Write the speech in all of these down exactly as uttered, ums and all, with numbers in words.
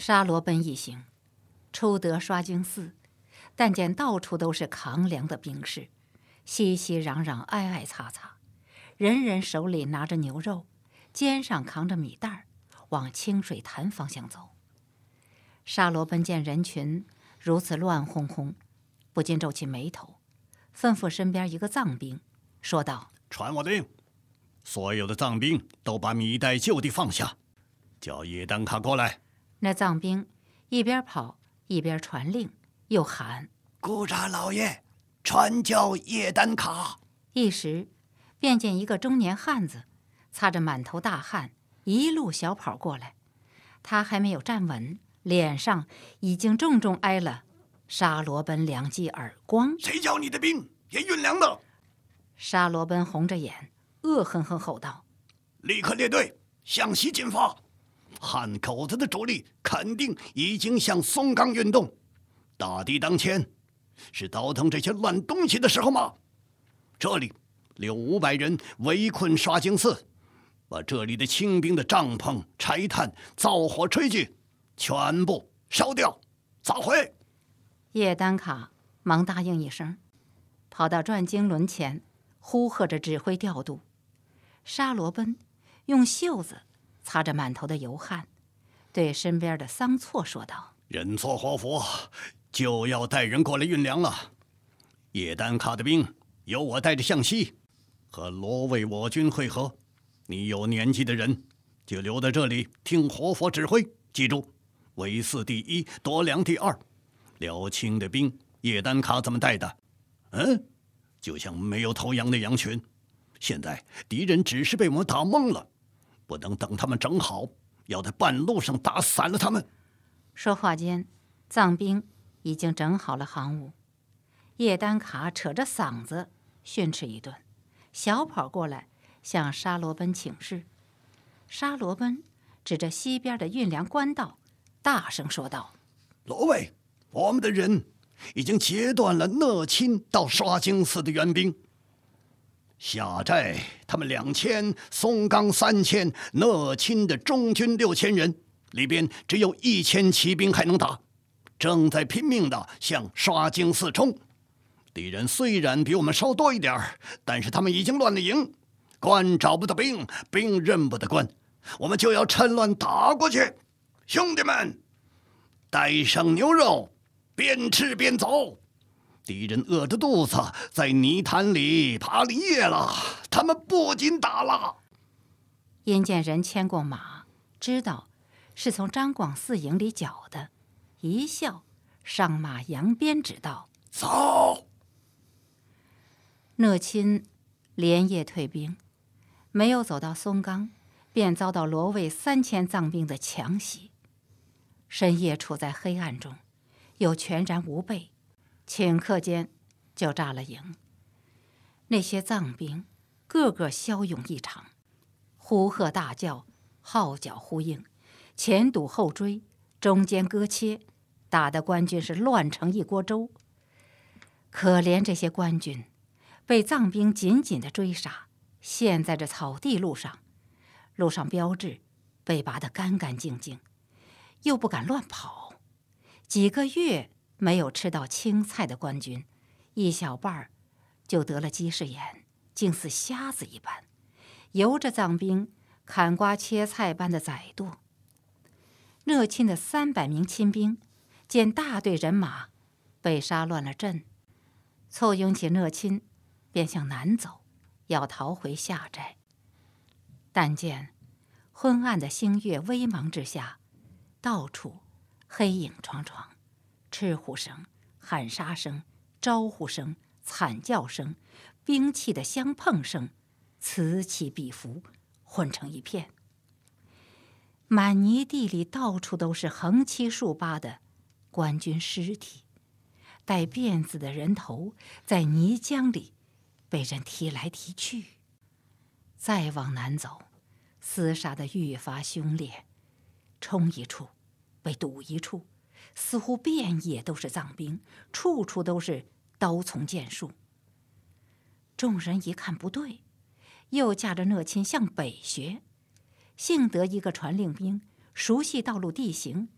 沙罗奔一行初得刷经寺，但见到处都是扛粮的兵士，熙熙攘攘，挨挨擦擦，人人手里拿着牛肉，肩上扛着米袋，往清水潭方向走。沙罗奔见人群如此乱哄哄，不禁皱起眉头，吩咐身边一个藏兵说道：“ 传我令，所有的藏兵都把米袋就地放下，叫叶丹卡过来。” 那藏兵一边跑一边传令，又喊：“ 古扎老爷，传叫叶丹卡。” 一时便见一个中年汉子擦着满头大汗，一路小跑过来。他还没有站稳，脸上已经重重挨了沙罗奔两记耳光。“ 谁叫你的兵也运粮的？” 沙罗奔红着眼，恶狠狠吼道：“ 立刻列队向西进发！汉口子的主力肯定已经向松冈运动。大敌当前，是倒腾这些乱东西的时候吗？这里留五百人围困刷经寺，把这里的清兵的帐篷、柴炭、灶火、炊具全部烧掉，砸毁。” 叶丹卡忙答应一声，跑到转经轮前，呼喝着指挥调度。沙罗奔用袖子擦着满头的油汗，对身边的桑措说道：“ 人错活佛，就要带人过来运粮了。叶丹卡的兵由我带着向西，和罗卫我军会合。你有年纪的人就留在这里听活佛指挥，记住，围寺第一，夺粮第二。辽清的兵，叶丹卡怎么带的？嗯，就像没有头羊的羊群。现在敌人只是被我们打懵了，不能等他们整好，要在半路上打散了他们。” 说话间，藏兵已经整好了行伍。叶丹卡扯着嗓子训斥一顿，小跑过来向沙罗奔请示。沙罗奔指着西边的运粮官道，大声说道：“ 罗卫，我们的人已经截断了讷亲到刷经寺的援兵。下寨他们两千，松冈三千，讷亲的中军六千人，里边只有一千骑兵还能打，正在拼命的向刷经寺冲。敌人虽然比我们稍多一点，但是他们已经乱了营，官找不得兵，兵认不得官，我们就要趁乱打过去。兄弟们，带上牛肉，边吃边走。敌人饿着肚子在泥潭里爬了一夜了，他们不禁打了。” 因见人牵过马，知道是从张广四营里缴的，一笑，上马扬鞭指道：“ 走！” 讷亲连夜退兵，没有走到松冈，便遭到罗卫三千藏兵的强袭。深夜处在黑暗中，又全然无备，顷刻间就炸了营。那些藏兵个个骁勇异常，呼喝大叫，号角呼应，前堵后追，中间割切，打得官军是乱成一锅粥。可怜这些官军被藏兵紧紧地追杀，陷在这草地路上，路上标志被拔得干干净净，又不敢乱跑。几个月没有吃到青菜的官军，一小半儿就得了鸡翅眼，竟似瞎子一般，由着藏兵砍瓜切菜般的宰剁。讷亲的三百名亲兵见大队人马被杀乱了阵，凑拥起讷亲，便向南走，要逃回下寨。但见昏暗的星月微茫之下，到处黑影幢幢，赤呼声、喊杀声、招呼声、惨叫声、兵器的相碰声，此起彼伏，混成一片。满泥地里到处都是横七竖八的官军尸体，带辫子的人头在泥浆里被人提来提去。再往南走，厮杀的愈发凶烈，冲一处被堵一处，似乎遍野都是藏兵，处处都是刀丛剑树。众人一看不对，又驾着讷亲向北学。幸得一个传令兵熟悉道路地形，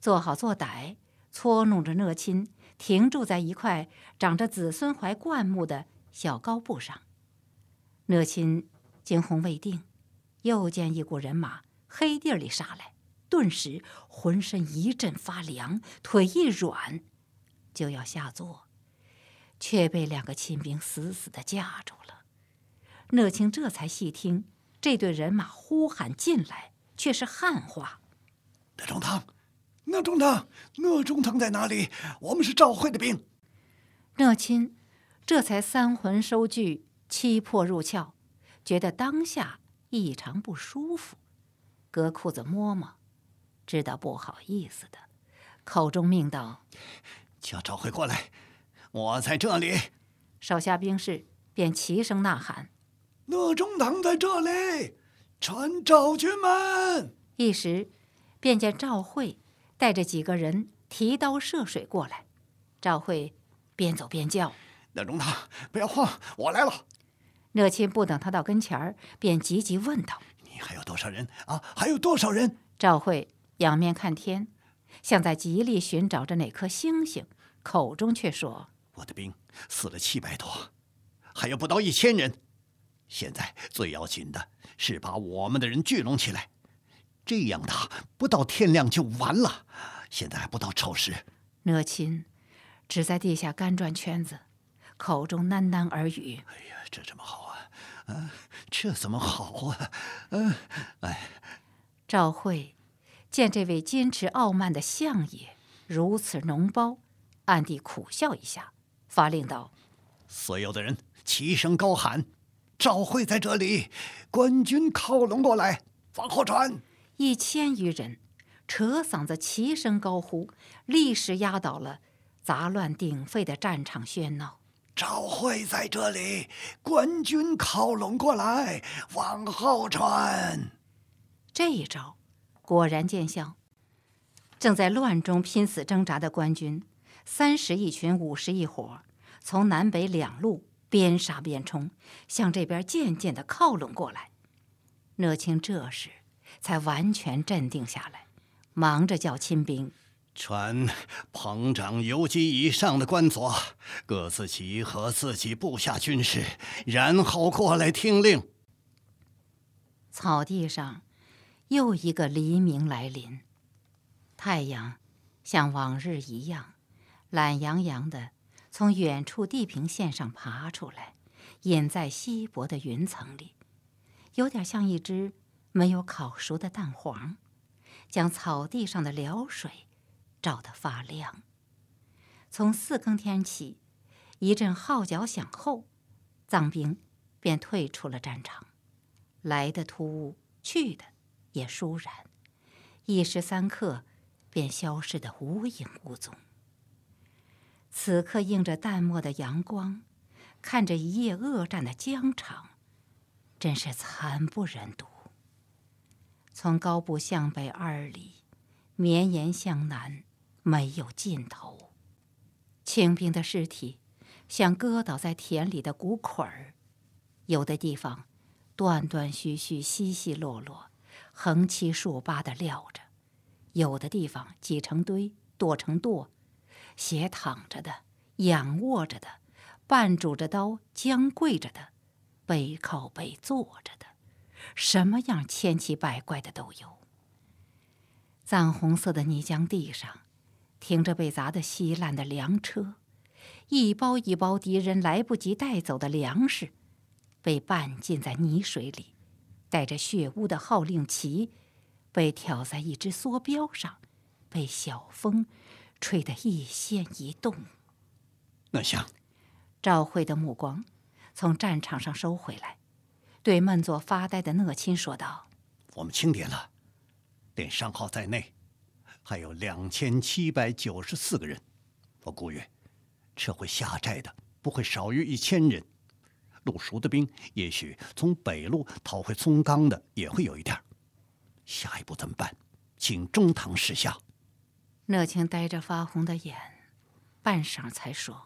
做好做歹，搓弄着讷亲停住在一块长着子孙槐灌木的小高布上。讷亲惊魂未定，又见一股人马黑地儿里杀来，顿时浑身一阵发凉，腿一软，就要下坐，却被两个亲兵死死地架住了。讷亲这才细听，这队人马呼喊进来，却是汉话：“ 讷中堂，讷中堂，讷中堂在哪里？我们是赵惠的兵。” 讷亲这才三魂收聚，七魄入窍，觉得当下异常不舒服，隔裤子摸摸，知道不好意思的，口中命道：“ 叫赵惠过来，我在这里。” 手下兵士便齐声呐喊：“ 讷中堂在这里，传赵军门！” 一时便见赵惠带着几个人提刀涉水过来。赵惠边走边叫：“ 讷中堂，不要慌，我来了。” 讷亲不等他到跟前儿，便急急问道：“ 你还有多少人啊？还有多少人？” 赵惠仰面看天，像在极力寻找着哪颗星星，口中却说：“ 我的兵死了七百多，还有不到一千人。现在最要紧的是把我们的人聚拢起来，这样打不到天亮就完了。现在还不到丑时。” 讷亲只在地下干转圈子，口中喃喃耳语：“ 哎呀，这怎么好啊？啊，这怎么好啊？嗯，哎。” 赵惠见这位矜持傲慢的相爷如此脓包，暗地苦笑一下，发令道：“ 所有的人齐声高喊：赵惠在这里！官军靠拢过来，往后传！” 一千余人扯嗓子齐声高呼，立时压倒了杂乱鼎沸的战场喧闹。 赵惠在这里，官军靠拢过来，往后传。 这一招果然见效，正在乱中拼死挣扎的官军，三十一群，五十一伙，从南北两路边杀边冲，向这边渐渐地靠拢过来。讷亲这时才完全镇定下来，忙着叫亲兵传彭长、游击以上的官佐，各自集合自己部下军士，然后过来听令。 草地上又一个黎明来临，太阳像往日一样懒洋洋地从远处地平线上爬出来，隐在稀薄的云层里，有点像一只没有烤熟的蛋黄，将草地上的辽水照得发亮。从四更天起，一阵号角响后，藏兵便退出了战场，来的突兀，去的也倏然，一时三刻便消失得无影无踪。此刻映着淡漠的阳光，看着一夜恶战的疆场，真是惨不忍睹。从高部向北二里，绵延向南，没有尽头。清兵的尸体像搁倒在田里的谷捆儿，有的地方断断续续、稀稀落落，横七竖八地撂着；有的地方挤成堆、垛成垛，斜躺着的、仰卧着的、半拄着刀、僵跪着的、背靠背坐着的，什么样千奇百怪的都有。藏红色的泥浆地上，停着被砸得稀烂的粮车，一包一包敌人来不及带走的粮食，被拌浸在泥水里，带着血污的号令旗，被挑在一只梭镖上，被小风吹得一掀一动。 那像赵惠的目光从战场上收回来，对闷坐发呆的讷亲说道：“ 我们清点了，连上号在内，还有两千七百九十四个人。我估计，撤回下寨的不会少于一千人。路熟的兵，也许从北路逃回松冈的也会有一点。下一步怎么办？请中堂示下。” 讷亲呆着发红的眼，半晌才说：“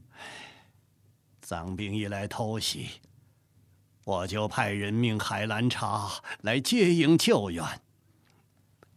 藏兵一来偷袭，我就派人命海兰察来接应救援。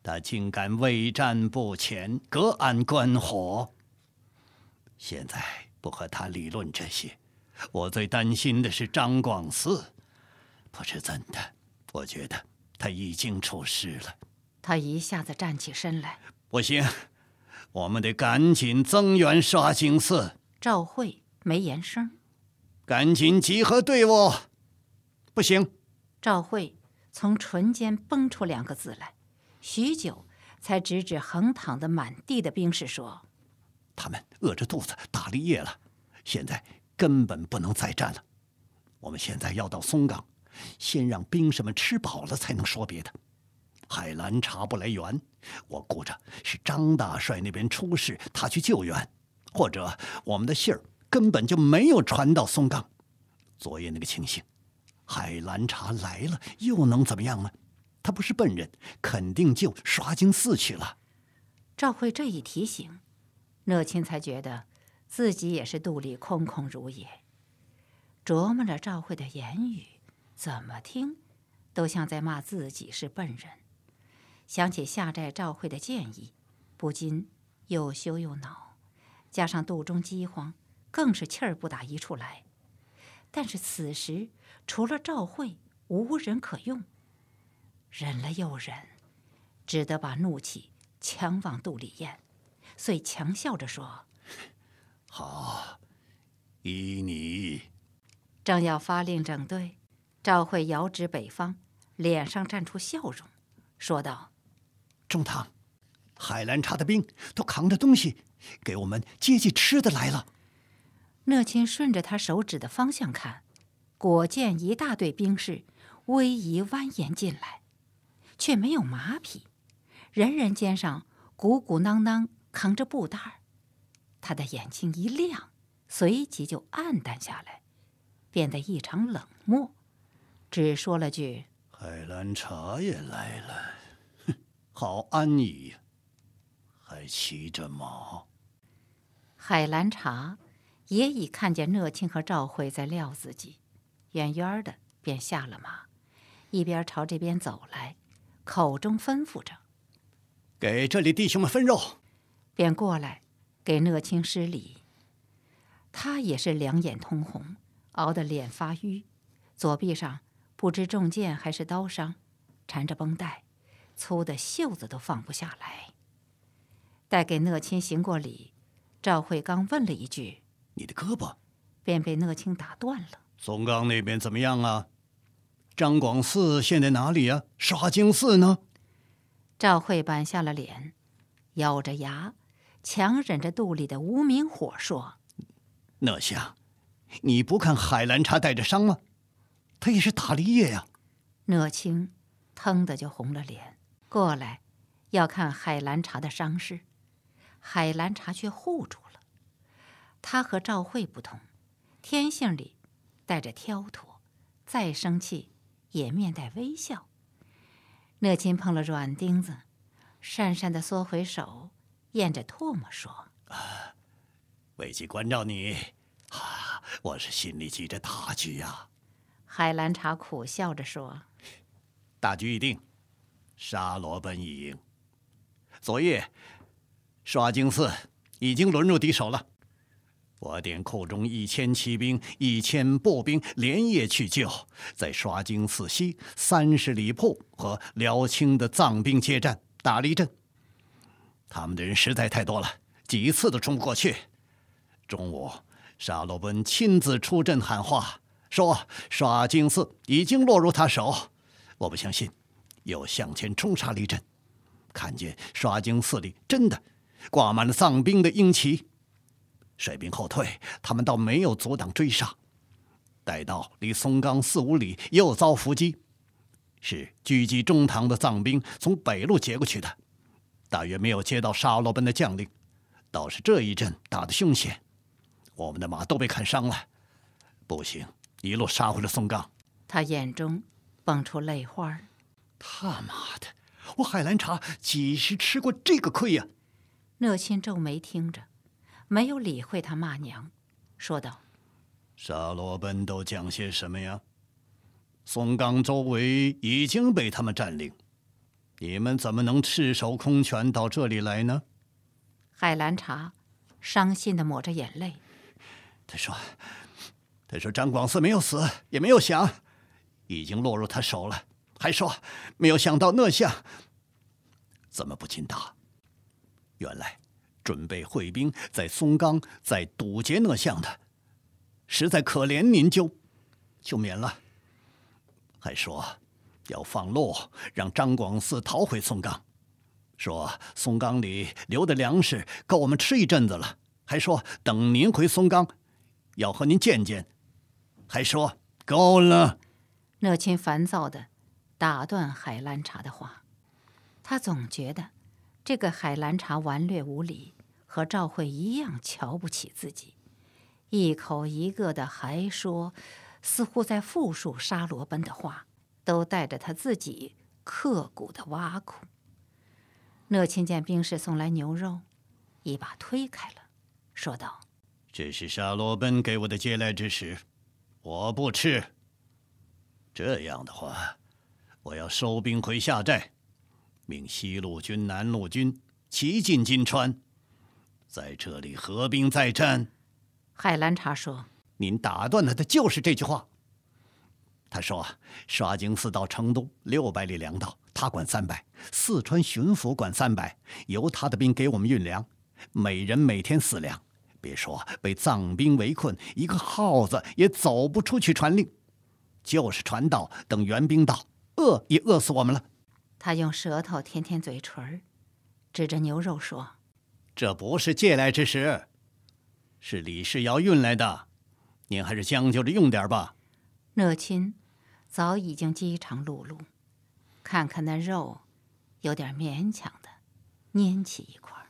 他竟敢畏战不前，隔岸观火。现在不和他理论这些，我最担心的是张广嗣。不是真的，我觉得他已经出事了。 他一下子站起身来。 不行，我们得赶紧增援刷京寺。 赵慧没言声。 赶紧集合队伍。不行。 赵慧从唇间蹦出两个字来，许久才指指横躺的满地的兵士说： 他们饿着肚子打了夜了，现在根本不能再战了。我们现在要到松冈，先让兵士们吃饱了才能说别的。海兰察不来援，我估着是张大帅那边出事，他去救援，或者我们的信儿根本就没有传到松冈。昨夜那个情形，海兰察来了又能怎么样呢？他不是笨人，肯定就刷京寺去了。 赵慧这一提醒，讷亲才觉得自己也是肚里空空如也，琢磨着赵慧的言语，怎么听都像在骂自己是笨人。想起下寨赵慧的建议，不禁又羞又恼，加上肚中饥荒，更是气儿不打一处来。但是此时除了赵慧，无人可用。忍了又忍，只得把怒气强往肚里咽，遂强笑着说： 好，依你。 正要发令整队，赵慧遥指北方，脸上绽出笑容，说道： 中堂，海兰察的兵都扛着东西给我们接济吃的来了。 讷亲顺着他手指的方向看，果见一大队兵士逶迤蜿蜒进来，却没有马匹，人人肩上鼓鼓囊囊扛着布袋儿。他的眼睛一亮，随即就暗淡下来，变得异常冷漠，只说了句： 海兰察也来了，哼，好安逸呀，还骑着马。 海兰察也已看见讷亲和赵慧在撂自己，远远的便下了马，一边朝这边走来，口中吩咐着： 给这里弟兄们分肉。 便过来给讷亲施礼。他也是两眼通红，熬得脸发淤，左臂上不知中箭还是刀伤，缠着绷带，粗的袖子都放不下来。待给讷亲行过礼，赵慧刚问了一句： 你的胳膊， 便被讷亲打断了。 松冈那边怎么样啊？张广嗣现在哪里啊？刷京寺呢？ 赵慧板下了脸，咬着牙，强忍着肚里的无名火说： 讷相，你不看海兰察带着伤吗？他也是打了夜呀。 讷亲腾的就红了脸，过来要看海兰察的伤势。海兰察却护住了。他和赵慧不同，天性里带着挑脱，再生气也面带微笑。讷亲碰了软钉子，讪讪地缩回手，咽着唾沫说： 危急关照你，啊，我是心里记着大局呀。 海兰察苦笑着说： 大局已定，沙罗奔已赢。昨夜刷京寺已经沦入敌手了，我点库中一千骑兵、一千步兵连夜去救，在刷京寺西三十里铺和辽清的藏兵接战，打了一阵。他们的人实在太多了，几次都冲不过去。中午，沙罗奔亲自出阵喊话，说刷京寺已经落入他手。我不相信，又向前冲杀了一阵，看见刷京寺里真的挂满了藏兵的鹰旗。率兵后退，他们倒没有阻挡追杀。待到离松冈四五里，又遭伏击，是狙击中堂的藏兵从北路截过去的，大约没有接到沙罗奔的将令。倒是这一阵打得凶险，我们的马都被砍伤了，不行，一路杀回了松冈。 他眼中蹦出泪花。 他妈的，我海兰察几时吃过这个亏呀？ 讷亲皱眉听着，没有理会他骂娘，说道： 沙罗奔都讲些什么呀？松冈周围已经被他们占领， 你们怎么能赤手空拳到这里来呢？ 海兰察伤心地抹着眼泪。 他说：“他说张广嗣没有死，也没有降，已经落入他手了。还说没有想到那相怎么不擒拿？原来准备会兵在松冈，在堵截那相的，实在可怜您就就免了。还说要放路，让张广嗣逃回松冈，说松冈里留的粮食够我们吃一阵子了。还说等您回松冈，要和您见见。还说够了。” 讷亲烦躁地打断海兰察的话，他总觉得这个海兰察顽劣无礼，和赵慧一样瞧不起自己，一口一个的还说，似乎在复述沙罗奔的话，都带着他自己刻骨的挖苦。讷亲见兵士送来牛肉，一把推开了，说道：“ 这是沙罗奔给我的接来之食，我不吃。这样的话，我要收兵回下寨，命西路军、南路军齐进金川，在这里合兵再战。” 海兰察说：“ 您打断了的就是这句话。他说，刷京寺到成都六百里粮道，他管三百；四川巡抚管三百，由他的兵给我们运粮，每人每天四两。别说被藏兵围困，一个耗子也走不出去传令。就是传到等援兵到，饿也饿死我们了。” 他用舌头舔舔嘴唇，指着牛肉说：“ 这不是借来之食，是李氏要运来的，您还是将就着用点吧。” 讷亲早已经饥肠辘辘，看看那肉，有点勉强的拈起一块。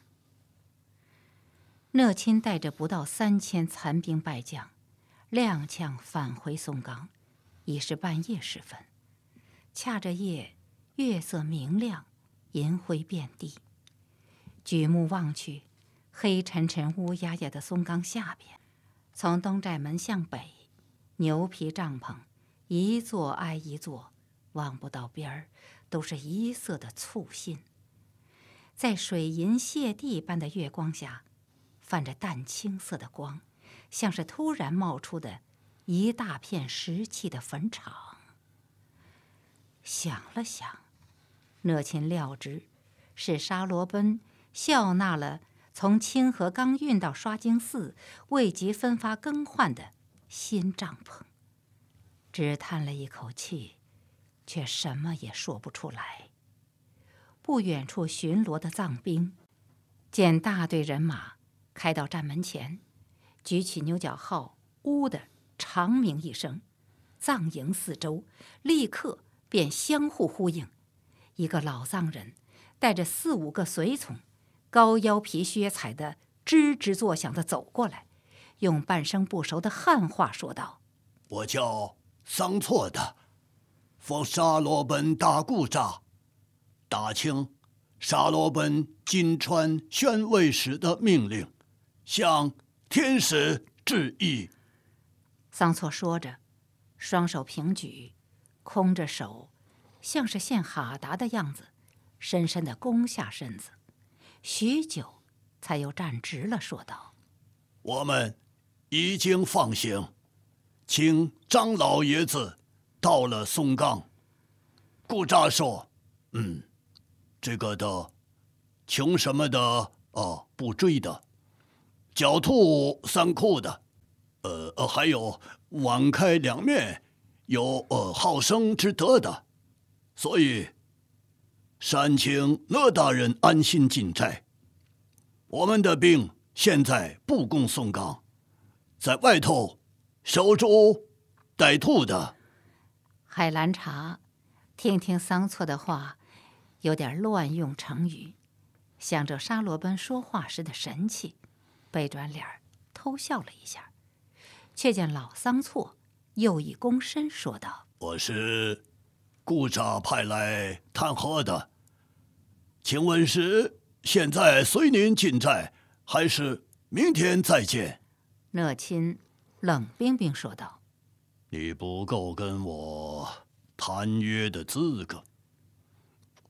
讷亲带着不到三千残兵败将，踉跄返回松冈，已是半夜时分。恰着夜，月色明亮，银辉遍地。举目望去，黑沉沉、乌压压的松冈下边，从东寨门向北，牛皮帐篷一座挨一座，望不到边儿，都是一色的簇新。在水银泻地般的月光下，泛着淡青色的光，像是突然冒出的一大片石砌的坟场。想了想，讷亲料知是沙罗奔笑纳了从清河刚运到刷京寺未及分发更换的新帐篷，只叹了一口气，却什么也说不出来。不远处巡逻的藏兵见大队人马开到站门前，举起牛角号，呜的长鸣一声，藏营四周立刻便相互呼应。一个老藏人带着四五个随从，高腰皮靴踩得吱吱作响地走过来，用半生不熟的汉话说道：“ 我叫桑错的，奉沙罗奔大故扎，大清沙罗奔金川宣慰使的命令，向天使致意。” 桑错说着，双手平举，空着手，像是献哈达的样子，深深地弓下身子，许久才又站直了，说道：“ 我们已经放行，请张老爷子到了松冈。”顾扎说：“嗯，这个的，穷什么的，哦，不追的，狡兔三窟的，呃呃，还有网开两面，有呃好生之德的，所以善请讷大人安心进寨。我们的兵现在不攻松冈，在外头守株待兔的。” 海兰察听听桑错的话，有点乱用成语，想着沙罗奔说话时的神气，背转脸偷笑了一下，却见老桑错又一躬身说道：“ 我是顾扎派来谈和的，请问是现在随您进寨，还是明天再见？” 讷亲冷冰冰说道：“ 你不够跟我谈约的资格。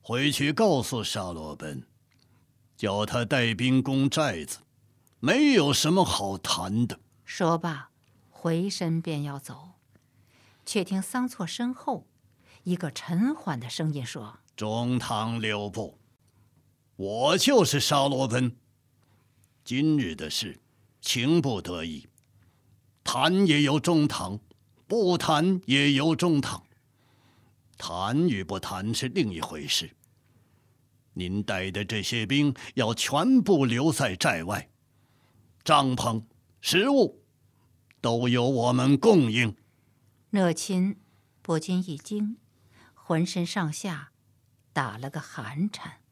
回去告诉沙罗奔，叫他带兵攻寨子，没有什么好谈的。 说罢，回身便要走，却听桑错身后一个沉缓的声音说：“ 中堂留步，我就是沙罗奔。今日的事，情不得已，谈也有中堂，不谈也有中堂。谈与不谈是另一回事。您带的这些兵要全部留在寨外，帐篷、食物都由我们供应。” 讷亲不禁一惊，浑身上下打了个寒颤。